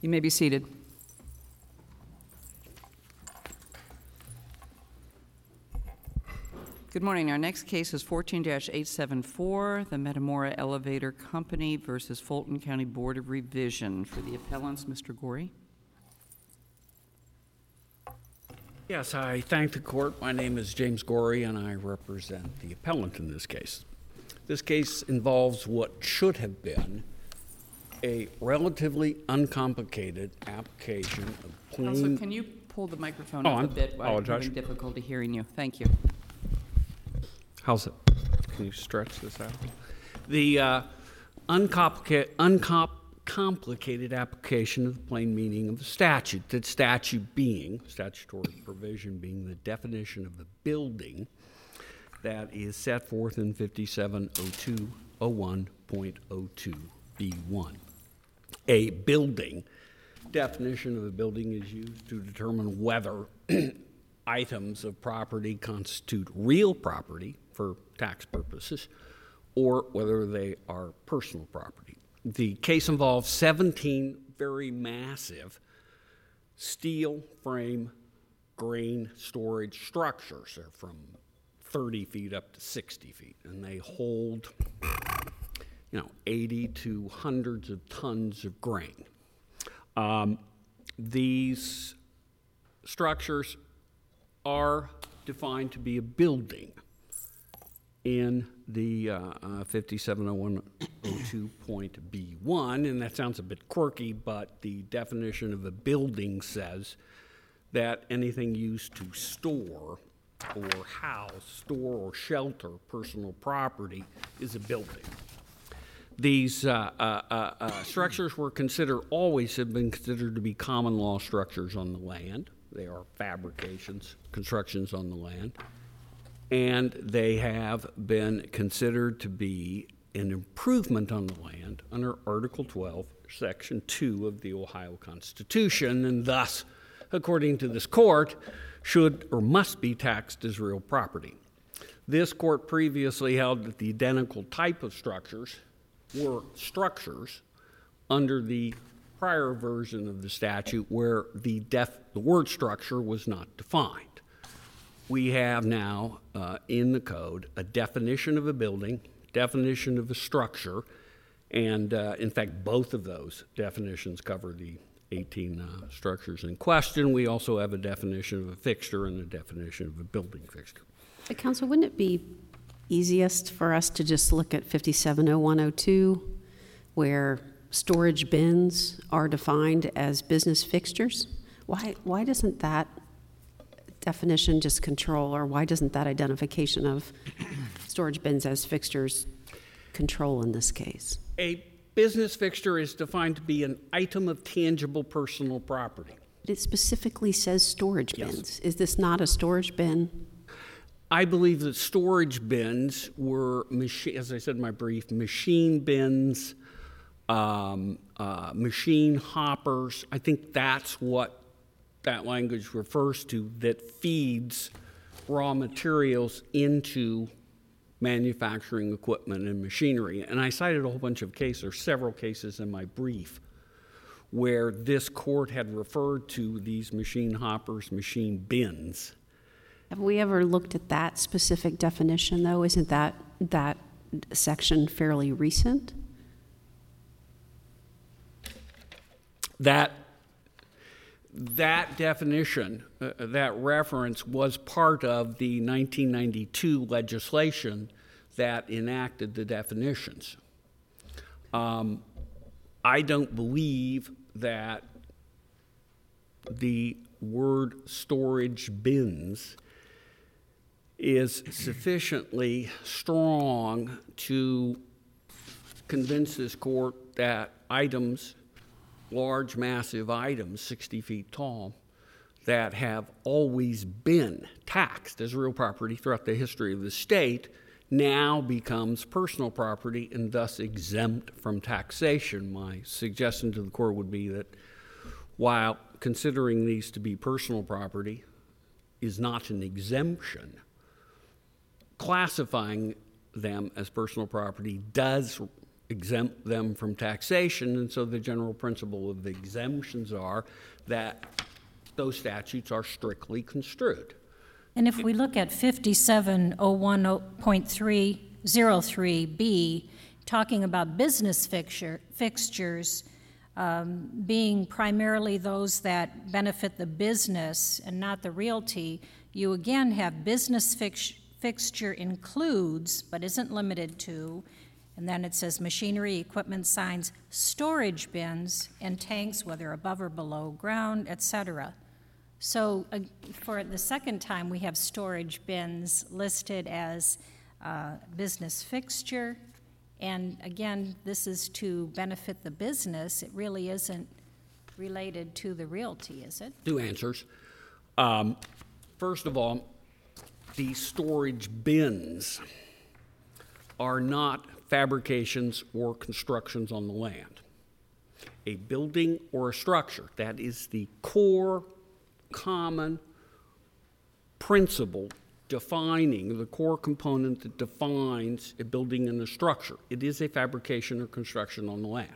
You may be seated. Good morning. Our next case is 14-874, the Metamora Elevator Company versus Fulton County Board of Revision. For the appellants, Mr. Gorey. Yes, I thank the court. My name is James Gorey, and I represent the appellant in this case. This case involves what should have been a relatively uncomplicated application of plain... Counselor, can you pull the microphone up a bit? I'm having difficulty hearing you. Thank you. How's it? Can you stretch this out? The uncomplicated application of the plain meaning of the statute, that statutory provision being the definition of the building that is set forth in 570201.02b1. A building, definition of a building is used to determine whether items of property constitute real property for tax purposes or whether they are personal property. The case involves 17 very massive steel frame grain storage structures. They're from 30 feet up to 60 feet, and they hold 80 to hundreds of tons of grain. These structures are defined to be a building in the 5701.02.b1, and that sounds a bit quirky, but the definition of a building says that anything used to store or house, store or shelter personal property is a building. These structures always have been considered to be common law structures on the land. They are fabrications, constructions on the land, and they have been considered to be an improvement on the land under Article 12, Section 2 of the Ohio Constitution, and thus, according to this court, should or must be taxed as real property. This court previously held that the identical type of structures were structures under the prior version of the statute where the word structure was not defined. We have now in the code a definition of a building, definition of a structure, and in fact both of those definitions cover the 18 structures in question. We also have a definition of a fixture and a definition of a building fixture. Counsel, wouldn't it be easiest for us to just look at 570102 where storage bins are defined as business fixtures? Why doesn't that definition just control, or why doesn't that identification of storage bins as fixtures control in this case? A business fixture is defined to be an item of tangible personal property. It specifically says storage bins. Yes. Is this not a storage bin? I believe that storage bins were, as I said in my brief, machine bins, machine hoppers. I think that's what that language refers to, that feeds raw materials into manufacturing equipment and machinery. And I cited a whole bunch of cases, or several cases in my brief, where this court had referred to these machine hoppers, machine bins. Have we ever looked at that specific definition, though? Isn't that section fairly recent? That definition, that reference, was part of the 1992 legislation that enacted the definitions. I don't believe that the word storage bins is sufficiently strong to convince this court that items, large, massive items, 60 feet tall, that have always been taxed as real property throughout the history of the state now becomes personal property and thus exempt from taxation. My suggestion to the court would be that while considering these to be personal property is not an exemption, classifying them as personal property does exempt them from taxation, and so the general principle of the exemptions are that those statutes are strictly construed. And if we look at 5701.303B, talking about business fixtures being primarily those that benefit the business and not the realty, you again have business fixture includes, but isn't limited to, and then it says machinery, equipment, signs, storage bins, and tanks, whether above or below ground, etc. So for the second time, we have storage bins listed as business fixture. And again, this is to benefit the business. It really isn't related to the realty, is it? Two answers. First of all, the storage bins are not fabrications or constructions on the land. A building or a structure, that is the core common principle defining the core component that defines a building and a structure. It is a fabrication or construction on the land.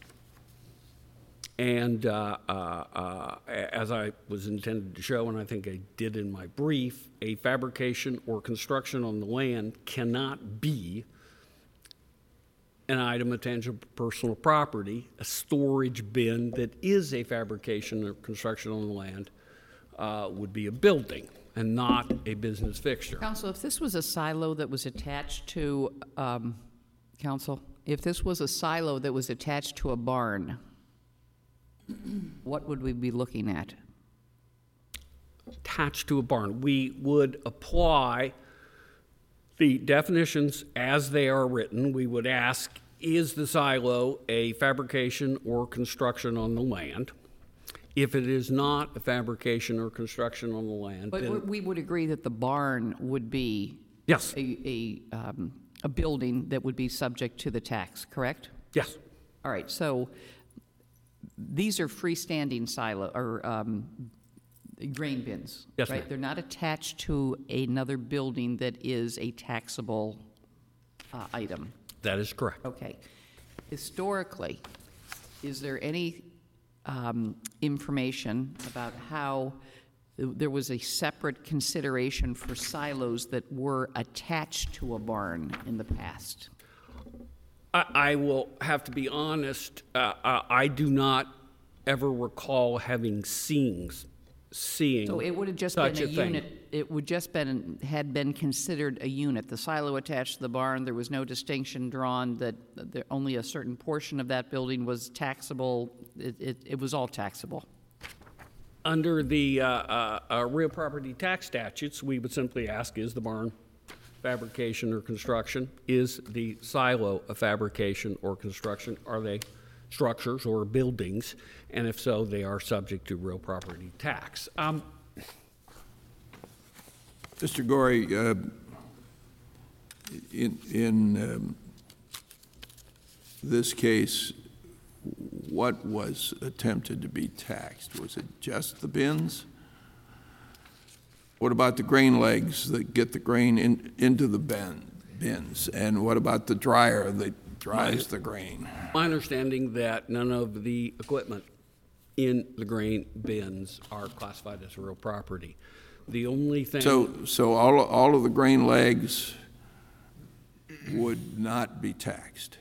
And as I was intended to show, and I think I did in my brief, a fabrication or construction on the land cannot be an item of tangible personal property. A storage bin that is a fabrication or construction on the land would be a building and not a business fixture. Counsel, if this was a silo that was attached to, Counsel, if this was a silo that was attached to a barn, what would we be looking at? Attached to a barn, we would apply the definitions as they are written. We would ask, is the silo a fabrication or construction on the land? If it is not a fabrication or construction on the land, But then we would agree that the barn would be yes, a building that would be subject to the tax, correct? yes, All right, so these are freestanding silo, or grain bins, Yes, right? ma'am. They're not attached to another building that is a taxable item. that is correct. Okay. Historically, is there any information about how there was a separate consideration for silos that were attached to a barn in the past? I will have to be honest, I do not ever recall having seeing So it would have just been such a thing. unit, it would just had been considered a unit. The silo attached to the barn, there was no distinction drawn that only a certain portion of that building was taxable. It was all taxable. Under the real property tax statutes, we would simply ask, is the barn fabrication or construction? Is the silo a fabrication or construction? Are they structures or buildings? And if so, they are subject to real property tax. Mr. Gorey, in this case, what was attempted to be taxed? Was it just the bins? What about the grain legs that get the grain into the bins? And what about the dryer that dries the grain? My understanding that none of the equipment in the grain bins are classified as real property. The only thing... So all of the grain legs would not be taxed?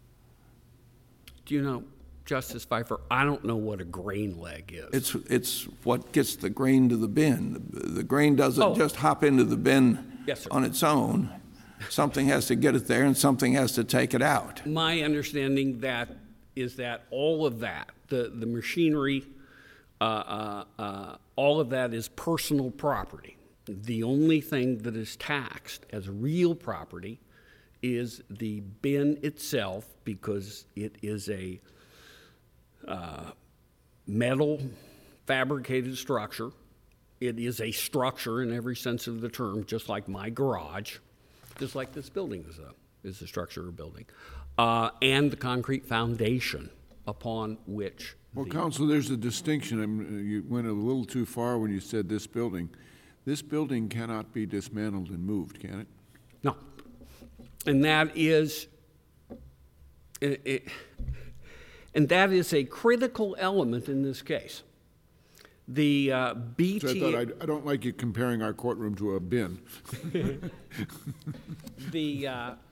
Do you know, Justice Pfeiffer, I don't know what a grain leg is. It's what gets the grain to the bin. The grain doesn't just hop into the bin Yes, sir. on its own. Something has to get it there, and something has to take it out. My understanding is that all of that, the machinery, all of that is personal property. The only thing that is taxed as real property is the bin itself, because it is a metal fabricated structure. It is a structure in every sense of the term, just like my garage, just like this building is a structure or building, and the concrete foundation upon which. Well, Counsel, there's a distinction. You went a little too far when you said this building. This building cannot be dismantled and moved, can it? No. And that is And that is a critical element in this case. The So I BTA... thought, I don't like you comparing our courtroom to a bin. The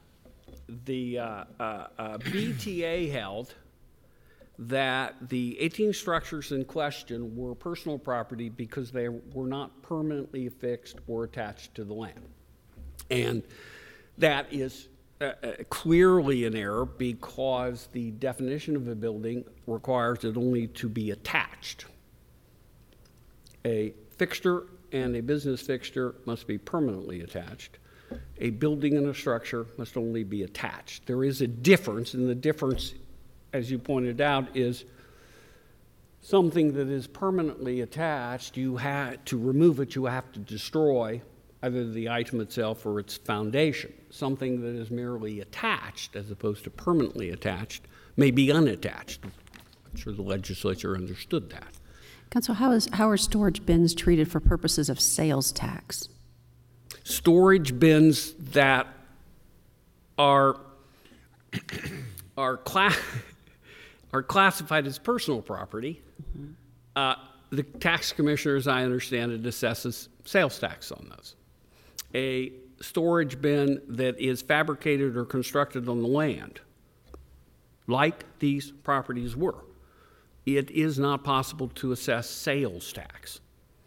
BTA held that the 18 structures in question were personal property because they were not permanently affixed or attached to the land. And that is clearly an error because the definition of a building requires it only to be attached. A fixture and a business fixture must be permanently attached. A building and a structure must only be attached. There is a difference, and the difference, as you pointed out, is something that is permanently attached, you have to remove it, you have to destroy either the item itself or its foundation. Something that is merely attached, as opposed to permanently attached, may be unattached. I'm sure the legislature understood that. Counsel, how are storage bins treated for purposes of sales tax? Storage bins that are classified as personal property, the tax commissioner, as I understand it, assesses sales tax on those. A storage bin that is fabricated or constructed on the land, like these properties were, it is not possible to assess sales tax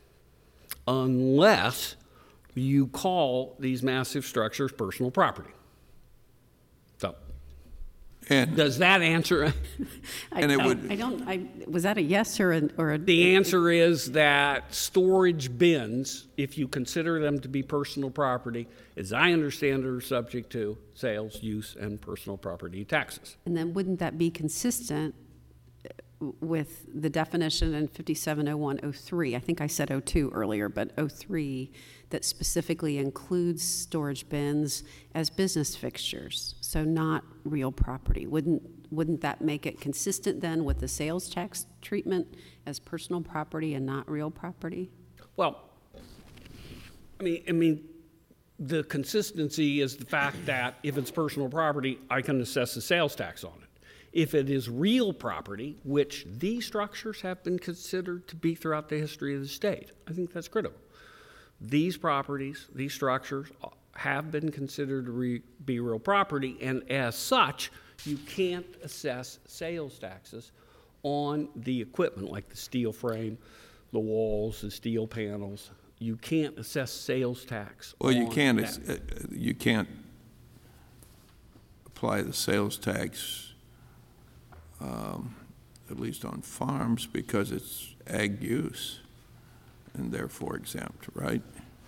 unless you call these massive structures personal property. So, And does that answer? And it would- was that a yes or a? The answer is that storage bins, if you consider them to be personal property, as I understand it, are subject to sales, use, and personal property taxes. And then wouldn't that be consistent with the definition in 570103? I think I said 02 earlier, but 03, that specifically includes storage bins as business fixtures, so not real property. Wouldn't that make it consistent then with the sales tax treatment as personal property and not real property? Well, I mean, the consistency is the fact that if it's personal property, I can assess the sales tax on it. If it is real property, which these structures have been considered to be throughout the history of the state, I think that's critical. These properties, these structures have been considered to be real property, and as such, you can't assess sales taxes on the equipment, like the steel frame, the walls, the steel panels. You can't assess sales tax well, you on can't, that. you can't apply the sales tax, at least on farms, because it's ag use and therefore exempt, right?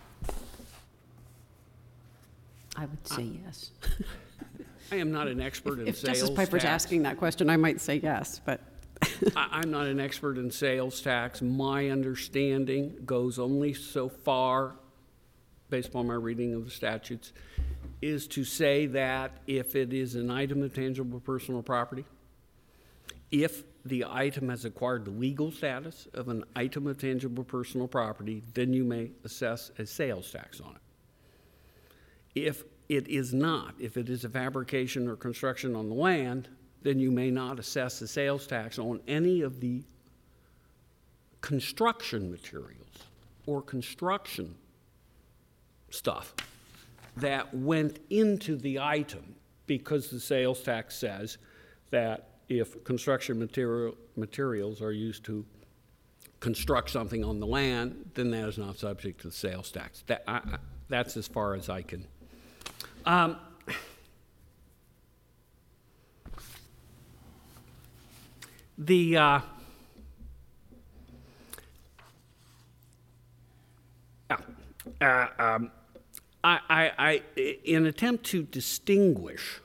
I would say yes. I am not an expert in If sales Justice Piper's tax. asking that question, I might say yes, but. I'm not an expert in sales tax. My understanding goes only so far, based upon my reading of the statutes, is to say that if it is an item of tangible personal property, if the item has acquired the legal status of an item of tangible personal property, then you may assess a sales tax on it. If it is not, if it is a fabrication or construction on the land, then you may not assess the sales tax on any of the construction materials or construction stuff that went into the item, because the sales tax says that if construction materials are used to construct something on the land, then that is not subject to the sales tax. That's as far as I can. In an attempt to distinguish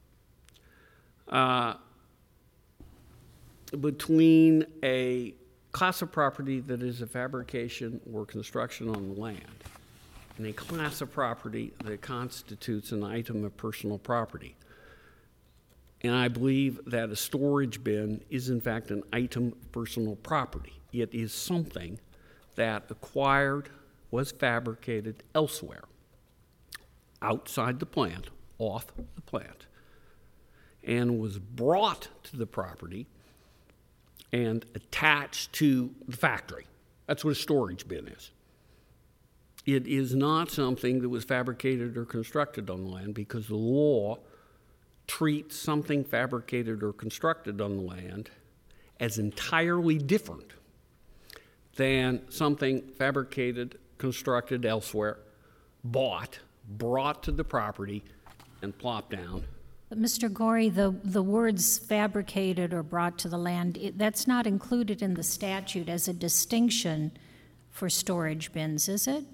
between a class of property that is a fabrication or construction on the land and a class of property that constitutes an item of personal property. And I believe that a storage bin is, in fact, an item of personal property. It is something that acquired, was fabricated elsewhere, outside the plant, off the plant. and was brought to the property and attached to the factory. That's what a storage bin is. It is not something that was fabricated or constructed on the land, because the law treats something fabricated or constructed on the land as entirely different than something fabricated, constructed elsewhere, brought to the property, and plopped down. But Mr. Gorey, the words fabricated or brought to the land, that's not included in the statute as a distinction for storage bins, is it?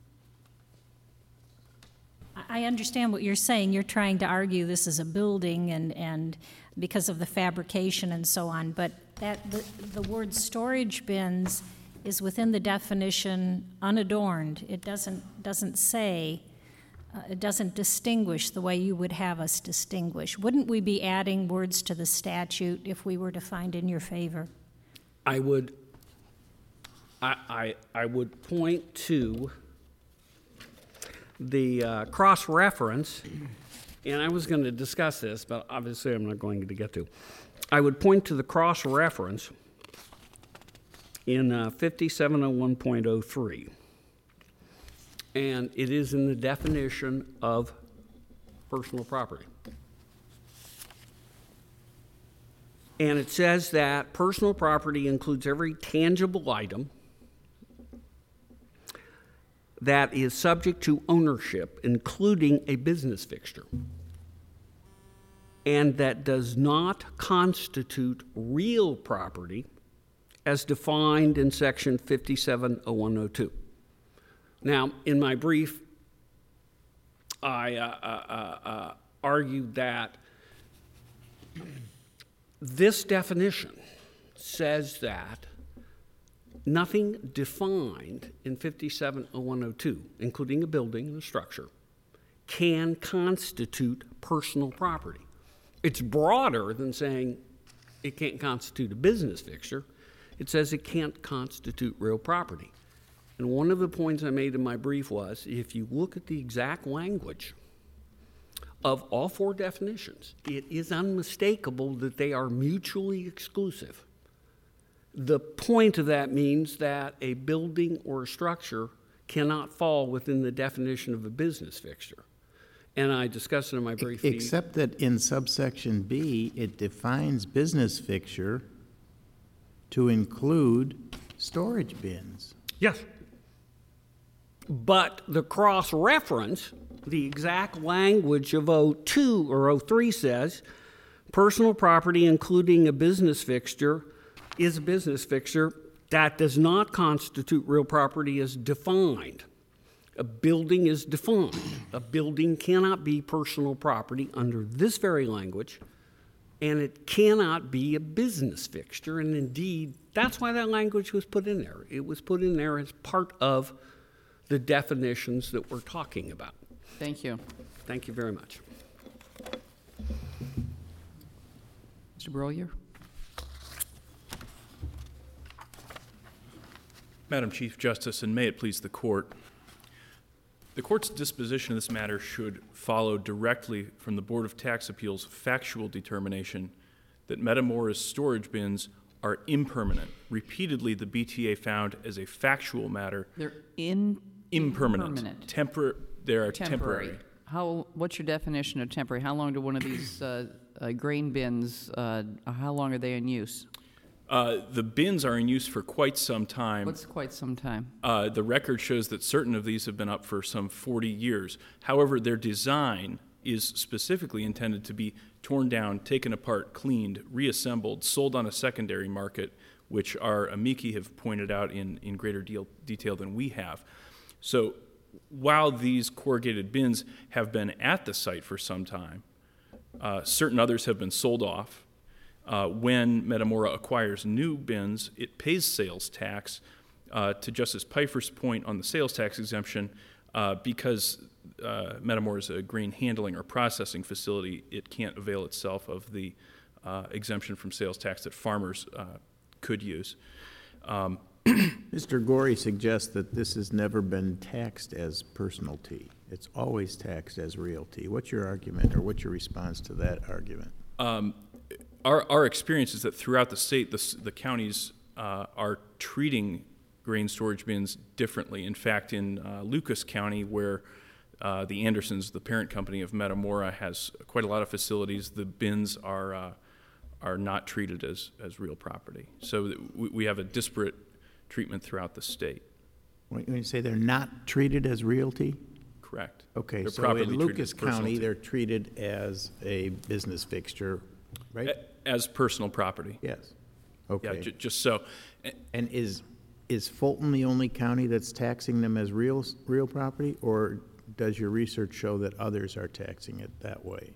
I understand what you're saying. You're trying to argue this is a building and because of the fabrication and so on, but the word storage bins is within the definition unadorned. It doesn't say, it doesn't distinguish the way you would have us distinguish. Wouldn't we be adding words to the statute if we were to find in your favor? I would point to the cross-reference, and I was going to discuss this, but obviously I'm not going to get to. I would point to the cross-reference in 5701.03, and it is in the definition of personal property. And it says that personal property includes every tangible item that is subject to ownership, including a business fixture, and that does not constitute real property as defined in section 570102. Now, in my brief, I argued that this definition says that nothing defined in 570102, including a building and a structure, can constitute personal property. It's broader than saying it can't constitute a business fixture. It says it can't constitute real property. And one of the points I made in my brief was, if you look at the exact language of all four definitions, it is unmistakable that they are mutually exclusive. The point of that means that a building or a structure cannot fall within the definition of a business fixture. And I discussed it in my brief. Except that in subsection B, it defines business fixture to include storage bins. Yes. But the cross-reference, the exact language of 02 or 03 says, personal property including a business fixture is a business fixture that does not constitute real property as defined. A building is defined. A building cannot be personal property under this very language, and it cannot be a business fixture. And indeed, that's why that language was put in there. It was put in there as part of the definitions that we're talking about. Thank you. Thank you very much. Mr. Breuer? Madam Chief Justice, and may it please the Court, the Court's disposition of this matter should follow directly from the Board of Tax Appeals' factual determination that Metamora's storage bins are impermanent. Repeatedly, the BTA found as a factual matter They're impermanent. impermanent. They are temporary. What's your definition of temporary? How long do one of these grain bins, how long are they in use? The bins are in use for quite some time. What's quite some time? The record shows that certain of these have been up for some 40 years. However, their design is specifically intended to be torn down, taken apart, cleaned, reassembled, sold on a secondary market, which our amici have pointed out in greater detail than we have. So while these corrugated bins have been at the site for some time, certain others have been sold off. When Metamora acquires new bins, it pays sales tax. To Justice Pfeiffer's point on the sales tax exemption, because Metamora is a grain handling or processing facility, it can't avail itself of the exemption from sales tax that farmers could use. Mr. Gorey suggests that this has never been taxed as personalty. It's always taxed as realty. What's your argument, or what's your response to that argument? Our experience is that throughout the state, the counties are treating grain storage bins differently. In fact, in Lucas County, where the Andersons, the parent company of Metamora, has quite a lot of facilities, the bins are not treated as real property. So we have a disparate treatment throughout the state. When you say they're not treated as realty? Correct. Okay, They're so properly in treated Lucas as personal County, t- they're treated as a business fixture, right? as personal property. Yes. Yeah, Okay. just so. And is Fulton the only county that's taxing them as real property, or does your research show that others are taxing it that way?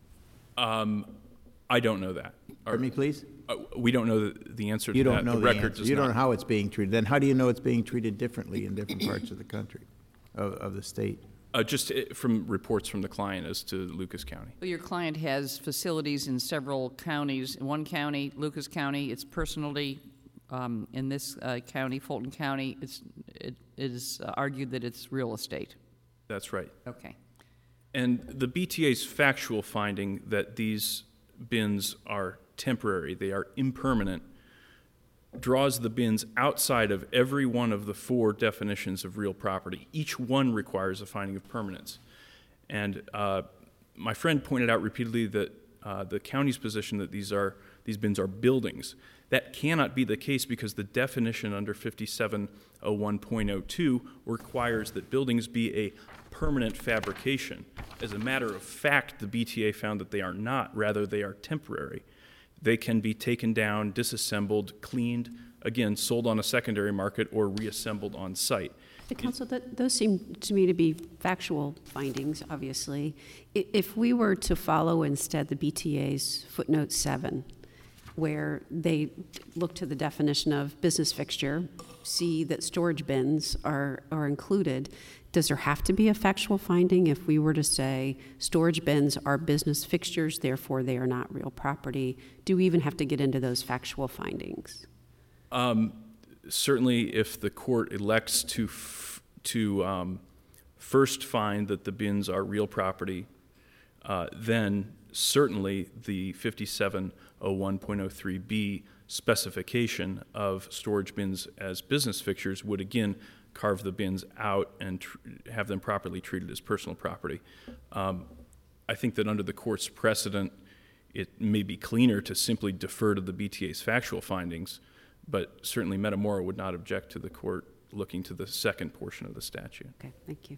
I don't know that. Pardon me, please? We don't know the answer to You that. don't know the record answer. does You don't know not. how it's being treated. Then how do you know it's being treated differently in different parts of the country, of the state? Just from reports from the client as to Lucas County. Well, your client has facilities in several counties. In one county, Lucas County, it's personally. In this county, Fulton County, it is argued that it's real estate. That's right. Okay. And the BTA's factual finding that these bins are temporary, they are impermanent, draws the bins outside of every one of the 4 definitions of real property. Each one requires a finding of permanence. And my friend pointed out repeatedly that the county's position that these bins are buildings. That cannot be the case because the definition under 5701.02 requires that buildings be a permanent fabrication. As a matter of fact, the BTA found that they are not, rather they are temporary. They can be taken down, disassembled, cleaned, again, sold on a secondary market or reassembled on site. The council, those seem to me to be factual findings, obviously. If we were to follow instead the BTA's footnote 7, where they look to the definition of business fixture, see that storage bins are included, does there have to be a factual finding if we were to say storage bins are business fixtures, therefore they are not real property? Do we even have to get into those factual findings? Certainly, if the court elects to first find that the bins are real property, then certainly the 5701.03b specification of storage bins as business fixtures would again carve the bins out and have them properly treated as personal property. I think that under the court's precedent, it may be cleaner to simply defer to the BTA's factual findings, but certainly Metamora would not object to the court looking to the second portion of the statute. Okay, thank you.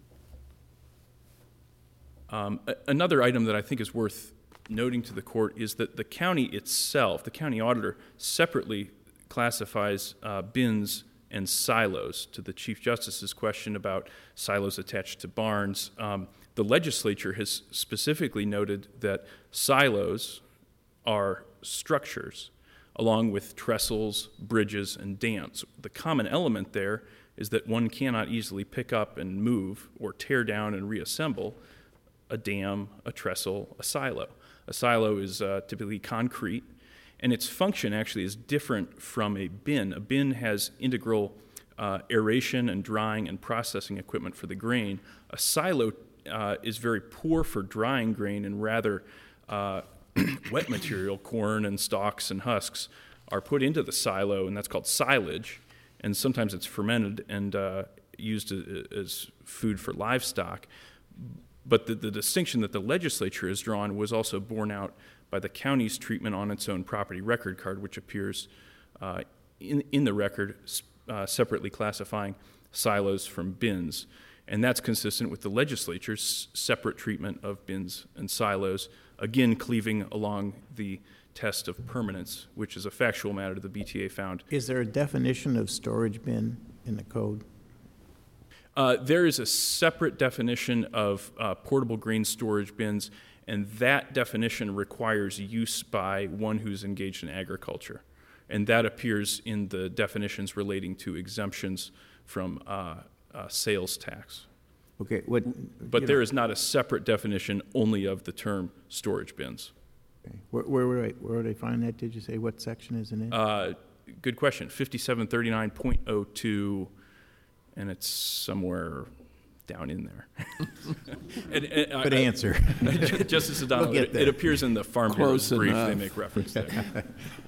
Another item that I think is worth noting to the court is that the county itself, the county auditor, separately classifies bins and silos. To the Chief Justice's question about silos attached to barns, the legislature has specifically noted that silos are structures along with trestles, bridges, and dams. The common element there is that one cannot easily pick up and move or tear down and reassemble a dam, a trestle, a silo. A silo is typically concrete, and its function actually is different from a bin. A bin has integral aeration and drying and processing equipment for the grain. A silo is very poor for drying grain, and rather wet material, corn and stalks and husks, are put into the silo, and that's called silage. And sometimes it's fermented and used as food for livestock. But the distinction that the legislature has drawn was also borne out by the county's treatment on its own property record card, which appears in the record separately classifying silos from bins. And that's consistent with the legislature's separate treatment of bins and silos, again cleaving along the test of permanence, which is a factual matter the BTA found. Is there a definition of storage bin in the code? There is a separate definition of portable grain storage bins, and that definition requires use by one who's engaged in agriculture. And that appears in the definitions relating to exemptions from sales tax. Okay, But there is not a separate definition only of the term storage bins. Okay. Where would I find that? Did you say what section is it in? Good question. 5739.02, and it's somewhere down in there. Good answer. Justice O'Donnell, We'll get it there. appears in the Farm Bureau's Close brief, they enough. make reference there.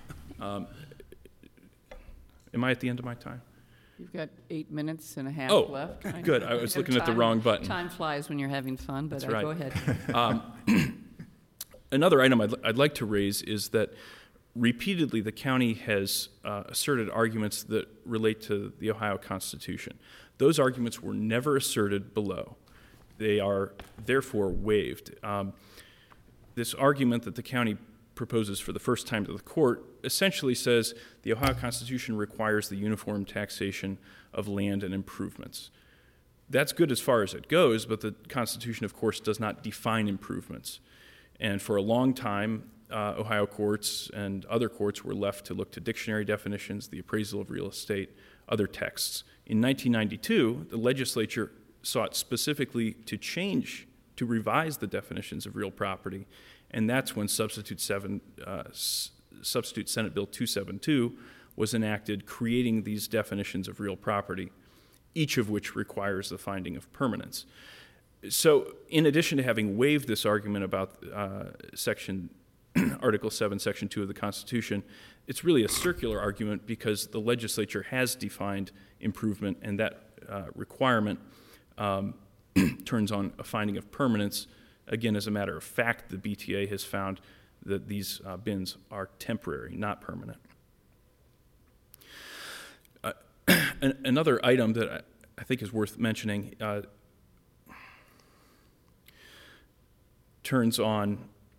Am I at the end of my time? You've got 8 minutes and a half Oh, left. good. I was looking at the wrong button. Time flies when you're having fun, but That's right. go ahead. Another item I'd like to raise is that repeatedly the county has asserted arguments that relate to the Ohio Constitution. Those arguments were never asserted below. They are therefore waived. This argument that the county proposes for the first time to the court essentially says the Ohio Constitution requires the uniform taxation of land and improvements. That's good as far as it goes, but the Constitution, of course, does not define improvements. And for a long time, Ohio courts and other courts were left to look to dictionary definitions, the appraisal of real estate, other texts. In 1992, the legislature sought specifically to revise the definitions of real property, and that's when Substitute Senate Bill 272 was enacted, creating these definitions of real property, each of which requires the finding of permanence. So in addition to having waived this argument about Article 7, Section 2 of the Constitution, it's really a circular argument because the legislature has defined improvement, and that requirement turns on a finding of permanence. Again, as a matter of fact, the BTA has found that these bins are temporary, not permanent. Another item that I think is worth mentioning turns on.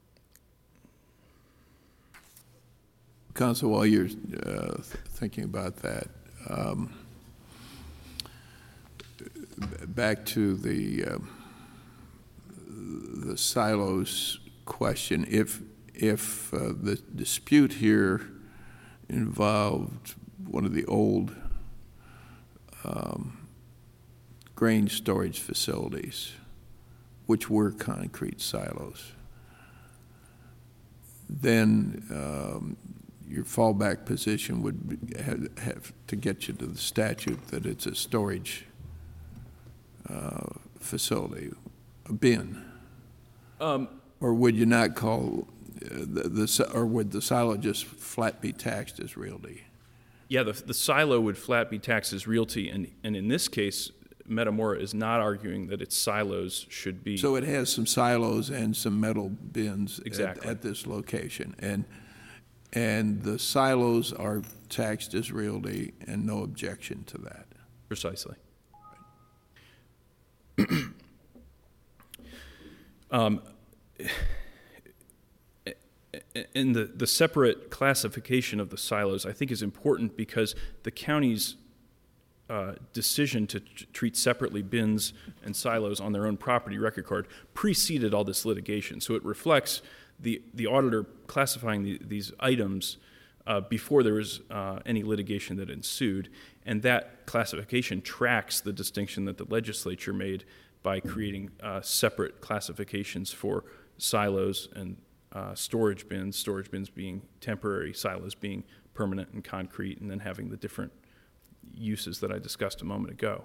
Counsel, while you're thinking about that, back to the silos question. If the dispute here involved one of the old grain storage facilities, which were concrete silos, then your fallback position would have to get you to the statute that it's a storage facility, a bin. Or would you not call or would the silo just flat be taxed as realty? Yeah, the silo would flat be taxed as realty, and in this case, Metamora is not arguing that its silos should be. So it has some silos and some metal bins Exactly. at this location, and the silos are taxed as realty, and no objection to that. Precisely. And the separate classification of the silos, I think, is important because the county's decision to treat separately bins and silos on their own property record card preceded all this litigation. So it reflects the auditor classifying these items before there was any litigation that ensued, and that classification tracks the distinction that the legislature made by creating separate classifications for silos and storage bins being temporary, silos being permanent and concrete, and then having the different uses that I discussed a moment ago.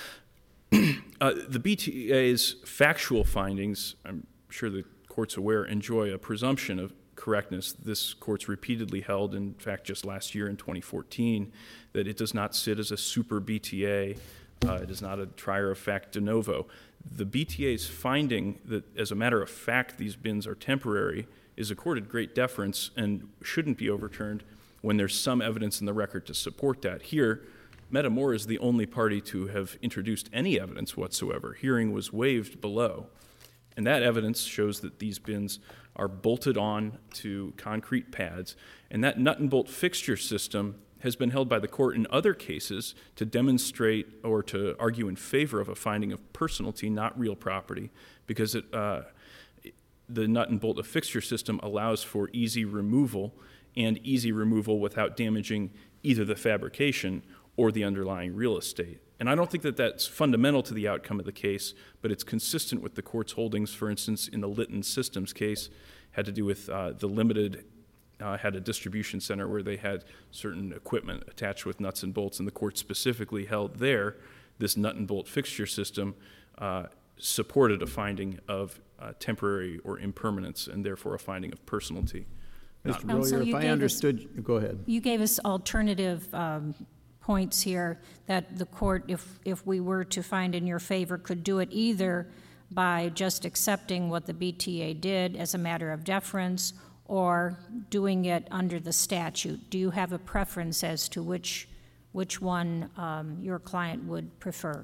The BTA's factual findings, I'm sure the court's aware, enjoy a presumption of correctness. This court's repeatedly held, in fact, just last year in 2014, that it does not sit as a super BTA. It is not a trier of fact de novo. The BTA's finding that, as a matter of fact, these bins are temporary is accorded great deference and shouldn't be overturned when there's some evidence in the record to support that. Here, Metamora is the only party to have introduced any evidence whatsoever. Hearing was waived below, and that evidence shows that these bins are bolted on to concrete pads, and that nut and bolt fixture system has been held by the court in other cases to demonstrate or to argue in favor of a finding of personality, not real property, because the nut and bolt of fixture system allows for easy removal, and easy removal without damaging either the fabrication or the underlying real estate. And I don't think that that's fundamental to the outcome of the case, but it's consistent with the court's holdings. For instance, in the Litton Systems case, had to do with the Limited had a distribution center where they had certain equipment attached with nuts and bolts, and the court specifically held there this nut and bolt fixture system supported a finding of temporary or impermanence, and therefore a finding of personality. Mr. Counsel, Brillier, you if I gave us- understood, go ahead. You gave us alternative points here that the court, if we were to find in your favor, could do it either by just accepting what the BTA did as a matter of deference or doing it under the statute. Do you have a preference as to which one your client would prefer?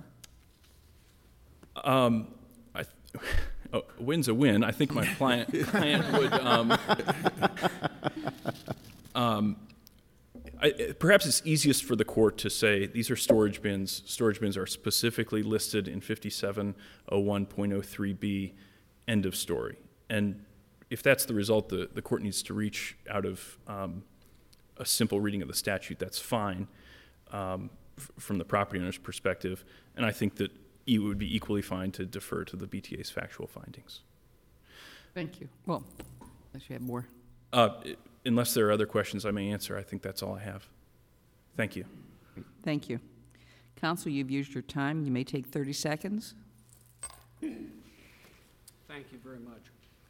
A win's a win. I think my client would. Perhaps it's easiest for the court to say these are storage bins. Storage bins are specifically listed in 5701.03b, end of story. And if that's the result, the court needs to reach out of a simple reading of the statute. That's fine from the property owner's perspective. And I think that it would be equally fine to defer to the BTA's factual findings. Thank you. Well, unless you have more. Unless there are other questions I may answer, I think that's all I have. Thank you. Thank you. Counsel, you've used your time. You may take 30 seconds. Thank you very much.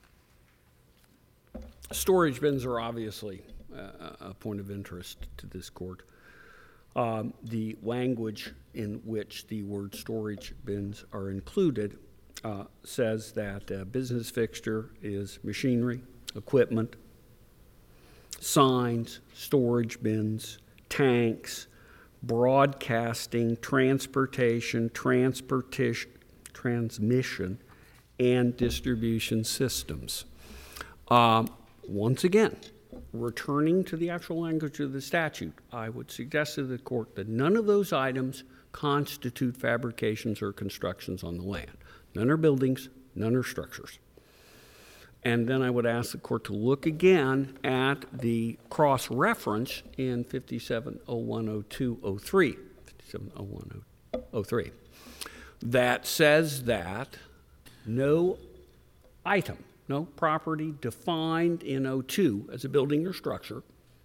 Storage bins are obviously a point of interest to this court. The language in which the word storage bins are included says that a business fixture is machinery, equipment, signs, storage bins, tanks, broadcasting, transportation, transmission, and distribution systems. Once again, returning to the actual language of the statute, I would suggest to the court that none of those items constitute fabrications or constructions on the land. None are buildings, none are structures. And then I would ask the court to look again at the cross-reference in 57010203, 570103, that says that no item, no property defined in 02 as a building or structure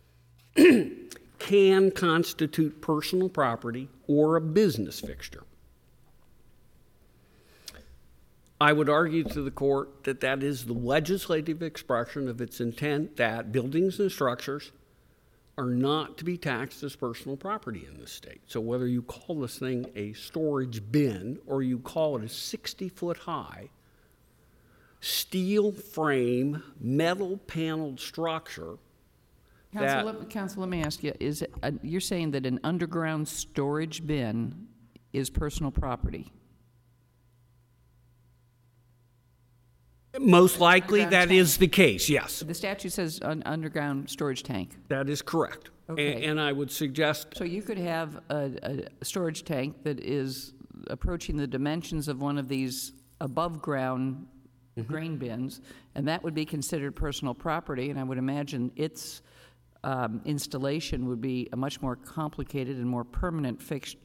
can constitute personal property or a business fixture. I would argue to the court that that is the legislative expression of its intent that buildings and structures are not to be taxed as personal property in this state. So whether you call this thing a storage bin or you call it a 60-foot high steel frame, metal paneled structure. Counsel, let me ask you, you're saying that an underground storage bin is personal property? Most likely that is the case, yes. The statute says an underground storage tank. That is correct. Okay. And I would suggest... So you could have a storage tank that is approaching the dimensions of one of these above-ground grain bins, and that would be considered personal property, and I would imagine its installation would be a much more complicated and more permanent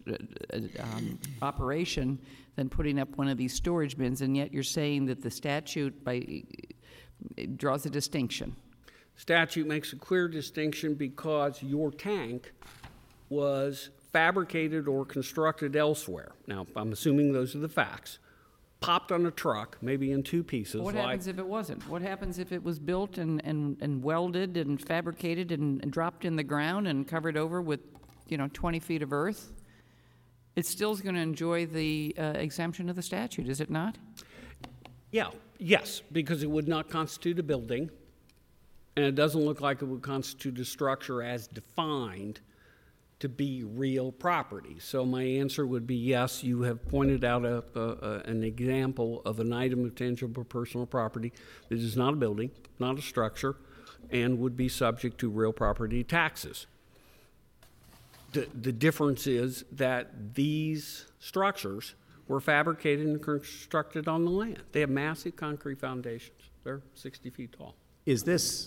operation than putting up one of these storage bins, and yet you're saying that the statute draws a distinction. Statute makes a clear distinction because your tank was fabricated or constructed elsewhere. Now, I'm assuming those are the facts. Popped on a truck, maybe in two pieces. What happens if it wasn't? What happens if it was built and welded and fabricated and dropped in the ground and covered over with, 20 feet of earth? It still is going to enjoy the exemption of the statute, is it not? Yes, because it would not constitute a building, and it doesn't look like it would constitute a structure as defined to be real property. So my answer would be yes, you have pointed out an example of an item of tangible personal property that is not a building, not a structure, and would be subject to real property taxes. The difference is that these structures were fabricated and constructed on the land. They have massive concrete foundations. They're 60 feet tall. Is this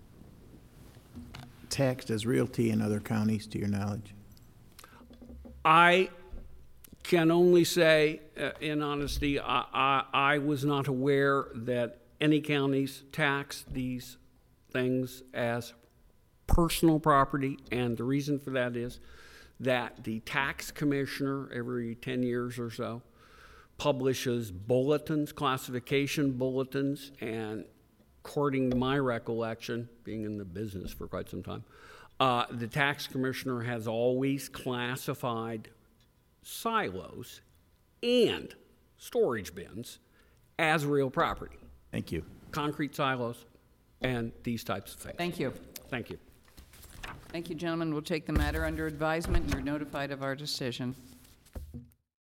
taxed as realty in other counties, to your knowledge? I can only say, in honesty, I was not aware that any counties tax these things as personal property, and the reason for that is that the tax commissioner, every 10 years or so, publishes bulletins, classification bulletins, and according to my recollection, being in the business for quite some time, the tax commissioner has always classified silos and storage bins as real property. Thank you. Concrete silos and these types of things. Thank you. Thank you. Thank you, gentlemen. We'll take the matter under advisement. You're notified of our decision.